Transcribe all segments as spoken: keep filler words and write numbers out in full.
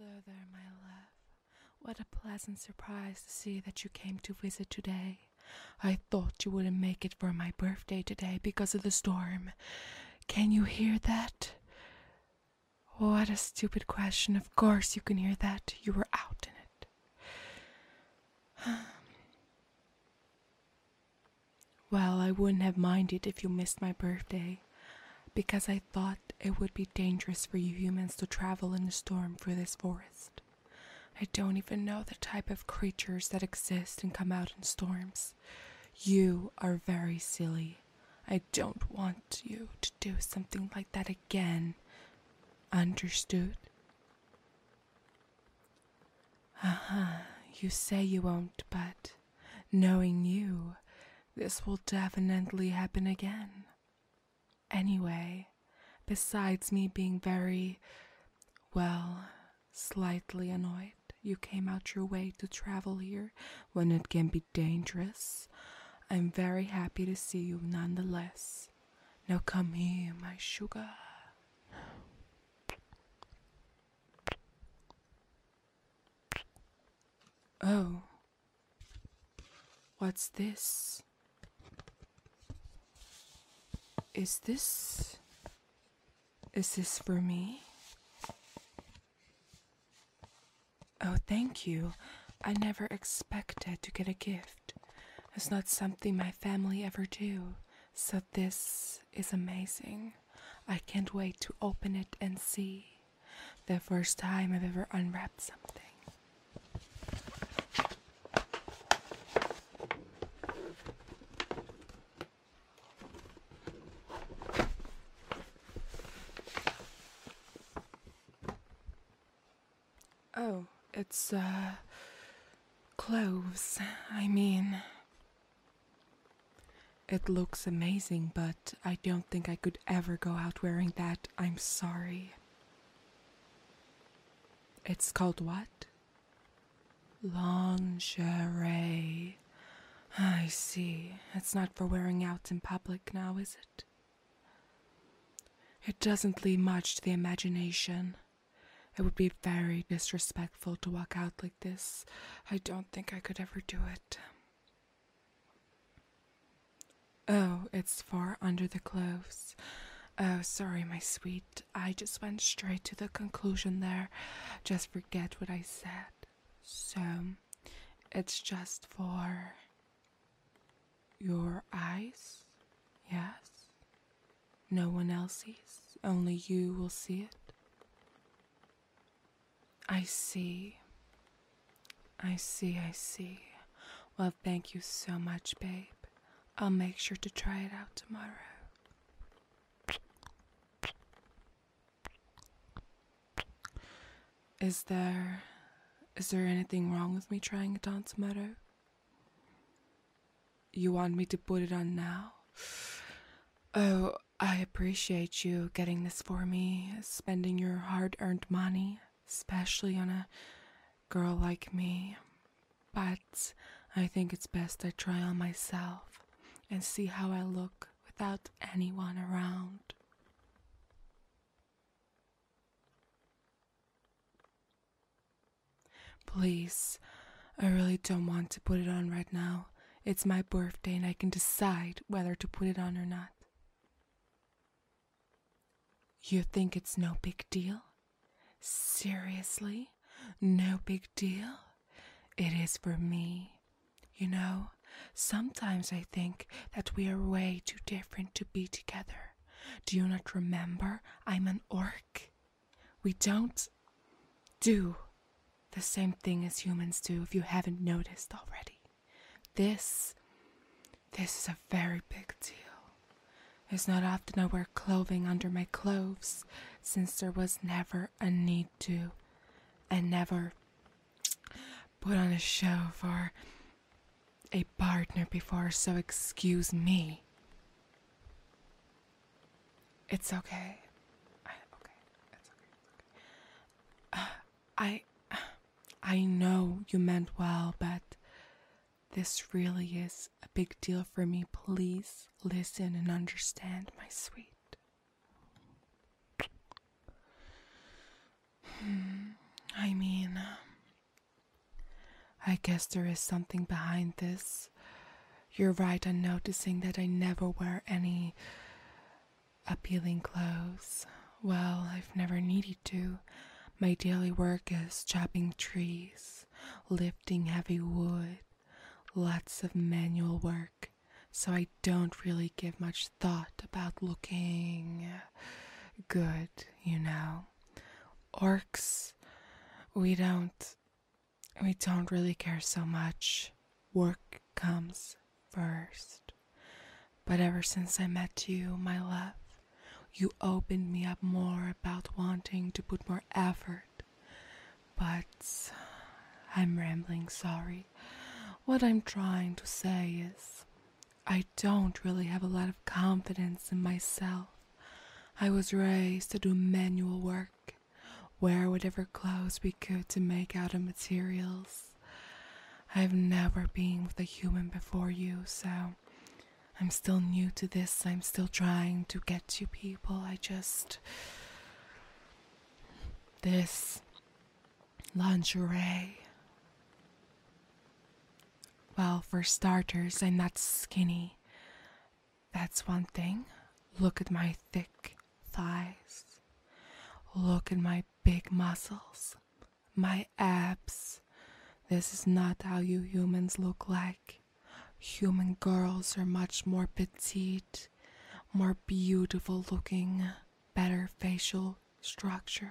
Hello there, my love. What a pleasant surprise to see that you came to visit today. I thought you wouldn't make it for my birthday today because of the storm. Can you hear that? What a stupid question. Of course you can hear that. You were out in it. Well, I wouldn't have minded if you missed my birthday, because I thought it would be dangerous for you humans to travel in the storm through this forest. I don't even know the type of creatures that exist and come out in storms. You are very silly. I don't want you to do something like that again. Understood? Uh-huh. You say you won't, but knowing you, this will definitely happen again. Anyway, besides me being very, well, slightly annoyed you came out your way to travel here when it can be dangerous, I'm very happy to see you nonetheless. Now come here, my sugar. Oh, what's this? Is this... Is this for me? Oh, thank you. I never expected to get a gift. It's not something my family ever do, so this is amazing. I can't wait to open it and see. The first time I've ever unwrapped something. Oh, it's, uh, clothes. I mean, it looks amazing, but I don't think I could ever go out wearing that. I'm sorry. It's called what? Lingerie. I see. It's not for wearing out in public now, is it? It doesn't leave much to the imagination. It would be very disrespectful to walk out like this. I don't think I could ever do it. Oh, it's for under the clothes. Oh, sorry, my sweet. I just went straight to the conclusion there. Just forget what I said. So, it's just for your eyes? Yes? No one else sees? Only you will see it? I see. I see, I see. Well, thank you so much, babe. I'll make sure to try it out tomorrow. Is there... Is there anything wrong with me trying it on tomorrow? You want me to put it on now? Oh, I appreciate you getting this for me, spending your hard-earned money, especially on a girl like me. But I think it's best I try on myself and see how I look without anyone around. Please, I really don't want to put it on right now. It's my birthday and I can decide whether to put it on or not. You think it's no big deal? Seriously? No big deal? It is for me. You know, sometimes I think that we are way too different to be together. Do you not remember? I'm an orc. We don't do the same thing as humans do, if you haven't noticed already. This, this is a very big deal. It's not often I wear clothing under my clothes, since there was never a need to, and never put on a show for a partner before, so excuse me. It's okay. I, okay, it's okay. It's okay. Uh, I, I know you meant well, but this really is a big deal for me. Please listen and understand, my sweet. I mean, I guess there is something behind this. You're right on noticing that I never wear any appealing clothes. Well, I've never needed to. My daily work is chopping trees, lifting heavy wood, lots of manual work, so I don't really give much thought about looking good, you know. Orcs, we don't, we don't really care so much. Work comes first. But ever since I met you, my love, you opened me up more about wanting to put more effort. But I'm rambling, sorry. What I'm trying to say is, I don't really have a lot of confidence in myself. I was raised to do manual work, wear whatever clothes we could to make out of materials. I've never been with a human before you, so I'm still new to this. I'm still trying to get to people. I just... This lingerie. Well, for starters, I'm not skinny. That's one thing. Look at my thick thighs. Look at my big muscles. My abs. This is not how you humans look like. Human girls are much more petite, more beautiful looking, better facial structure.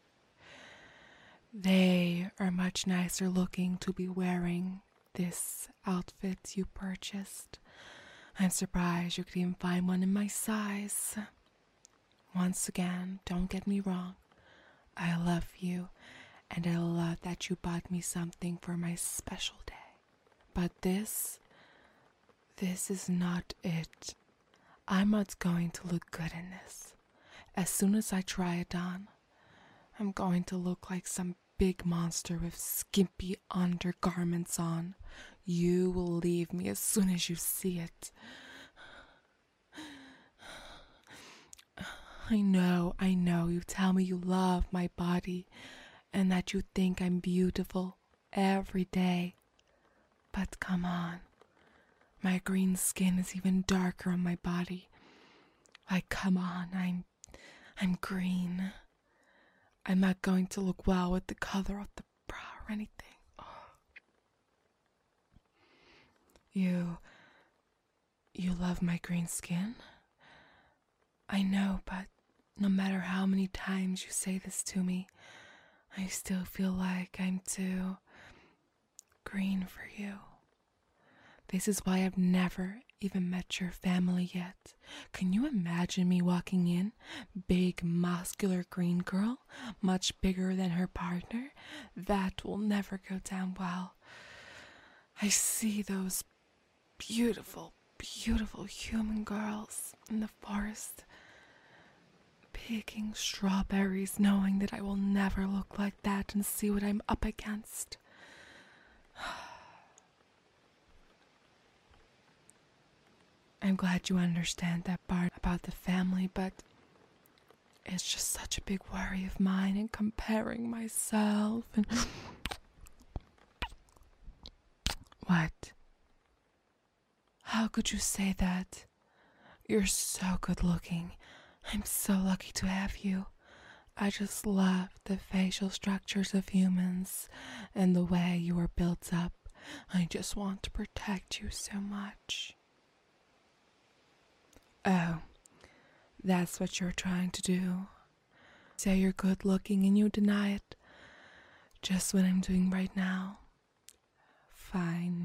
They are much nicer looking to be wearing this outfit you purchased. I'm surprised you could even find one in my size. Once again, don't get me wrong. I love you, and I love that you bought me something for my special day. But this, this is not it. I'm not going to look good in this. As soon as I try it on, I'm going to look like some big monster with skimpy undergarments on. You will leave me as soon as you see it. I know, I know, you tell me you love my body and that you think I'm beautiful every day. But come on, my green skin is even darker on my body. Like, come on, I'm, I'm green. I'm not going to look well with the color of the bra or anything. Oh. You, you love my green skin? I know, but no matter how many times you say this to me, I still feel like I'm too green for you. This is why I've never even met your family yet. Can you imagine me walking in? Big, muscular green girl, much bigger than her partner? That will never go down well. I see those beautiful, beautiful human girls in the forest, picking strawberries, knowing that I will never look like that and see what I'm up against. I'm glad you understand that part about the family, but it's just such a big worry of mine in comparing myself and... What? How could you say that? You're so good looking. I'm so lucky to have you. I just love the facial structures of humans and the way you are built up. I just want to protect you so much. Oh, that's what you're trying to do. Say you're good looking and you deny it. Just what I'm doing right now. Fine.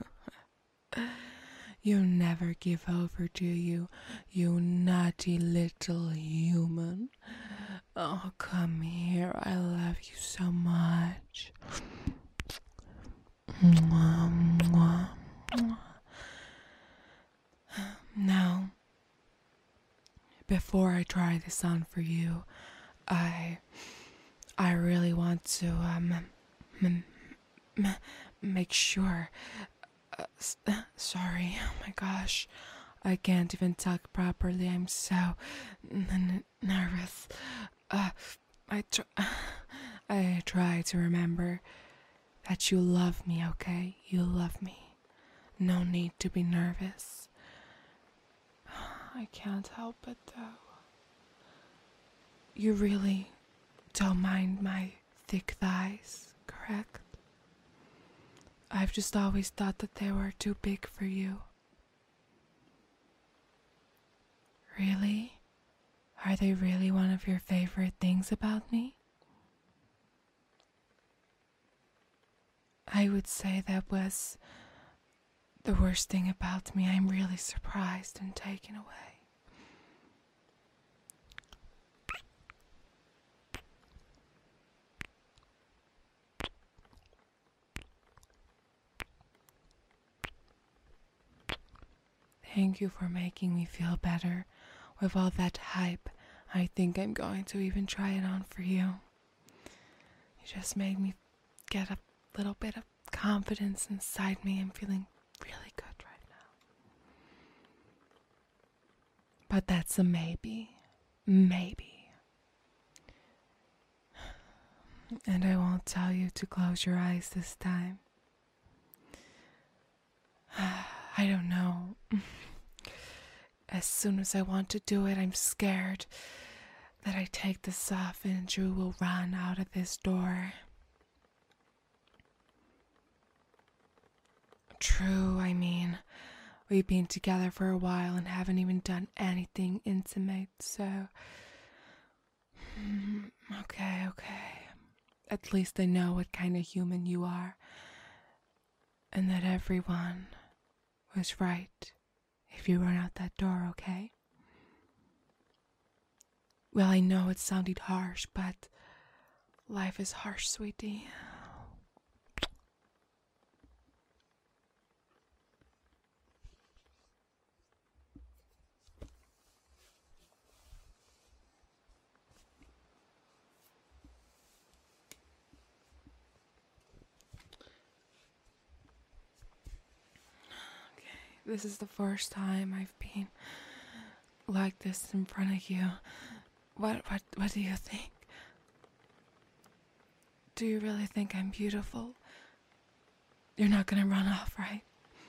You never give over, do you? You naughty little human. Oh, come here. I love you so much. Mwah, mwah, mwah. Now, before I try this on for you, I, I really want to um, m- m- make sure. Uh, s- sorry, oh my gosh, I can't even talk properly. I'm so n- n- nervous. Uh, I tr- I try to remember that you love me, okay? You love me. No need to be nervous. I can't help it though. You really don't mind my thick thighs, correct? I've just always thought that they were too big for you. Really? Are they really one of your favorite things about me? I would say that was the worst thing about me. I'm really surprised and taken away. Thank you for making me feel better. With all that hype, I think I'm going to even try it on for you. You just made me get a little bit of confidence inside me. I'm feeling really good right now. But that's a maybe. Maybe. And I won't tell you to close your eyes this time. I don't know. As soon as I want to do it, I'm scared that I take this off and Drew will run out of this door. True, I mean, we've been together for a while and haven't even done anything intimate, so... Okay, okay. At least I know what kind of human you are. And that everyone was right if you run out that door, okay? Well, I know it sounded harsh, but life is harsh, sweetie. This is the first time I've been like this in front of you. What what what do you think? Do you really think I'm beautiful? You're not gonna run off, right?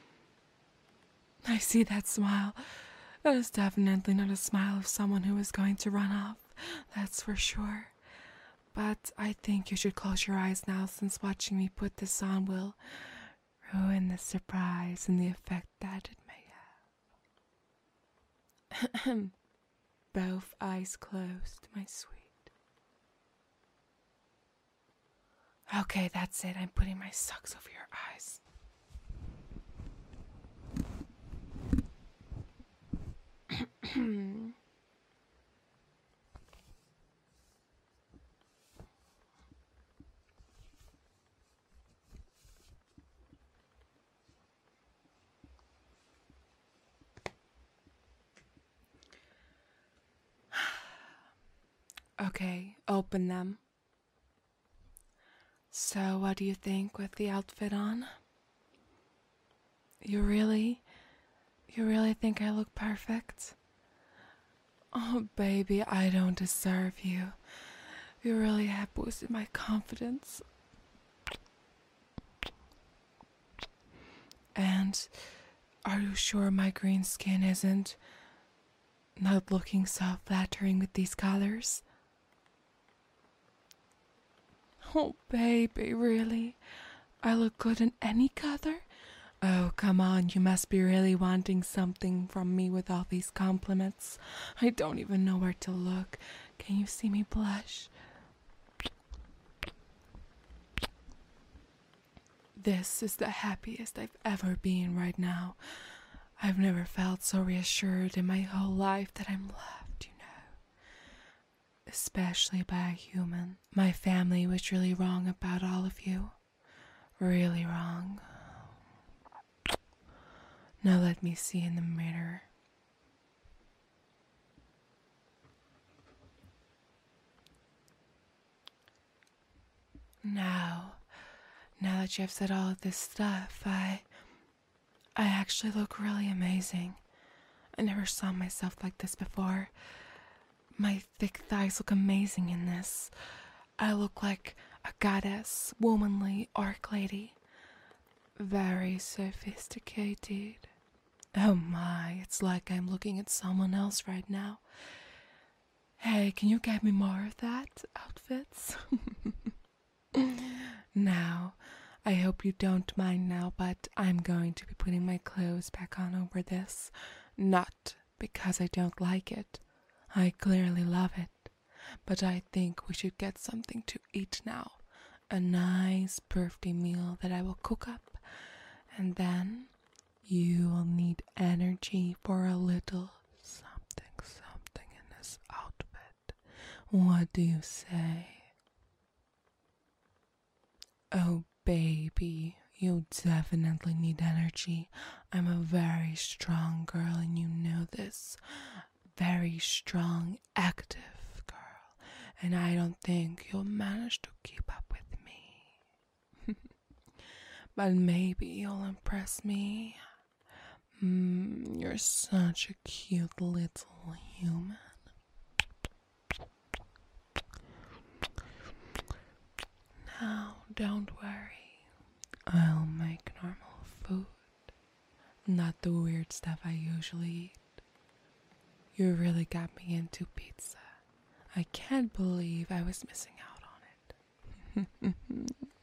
I see that smile. That is definitely not a smile of someone who is going to run off. That's for sure. But I think you should close your eyes now, since watching me put this on will ruin the surprise and the effect that it may have. Both eyes closed, my sweet. Okay, that's it. I'm putting my socks over your eyes. Okay, open them. So, what do you think with the outfit on? You really, you really think I look perfect? Oh, baby, I don't deserve you. You really have boosted my confidence. And are you sure my green skin isn't not looking so flattering with these colors? Oh, baby, really? I look good in any color? Oh, come on, you must be really wanting something from me with all these compliments. I don't even know where to look. Can you see me blush? This is the happiest I've ever been right now. I've never felt so reassured in my whole life that I'm loved, you know. Especially by a human. My family was really wrong about all of you. Really wrong. Now let me see in the mirror. Now, now that you have said all of this stuff, I, I actually look really amazing. I never saw myself like this before. My thick thighs look amazing in this. I look like a goddess, womanly orc lady. Very sophisticated. Oh my, it's like I'm looking at someone else right now. Hey, can you get me more of that outfits? Now, I hope you don't mind now, but I'm going to be putting my clothes back on over this. Not because I don't like it. I clearly love it. But I think we should get something to eat now. A nice birthday meal that I will cook up. And then you will need energy for a little something, something in this outfit. What do you say? Oh, baby, you definitely need energy. I'm a very strong girl, and you know this. Very strong, active girl. And I don't think you'll manage to keep up with me. But maybe you'll impress me. Mm, you're such a cute little human. Now, don't worry. I'll make normal food. Not the weird stuff I usually eat. You really got me into pizza. I can't believe I was missing out on it.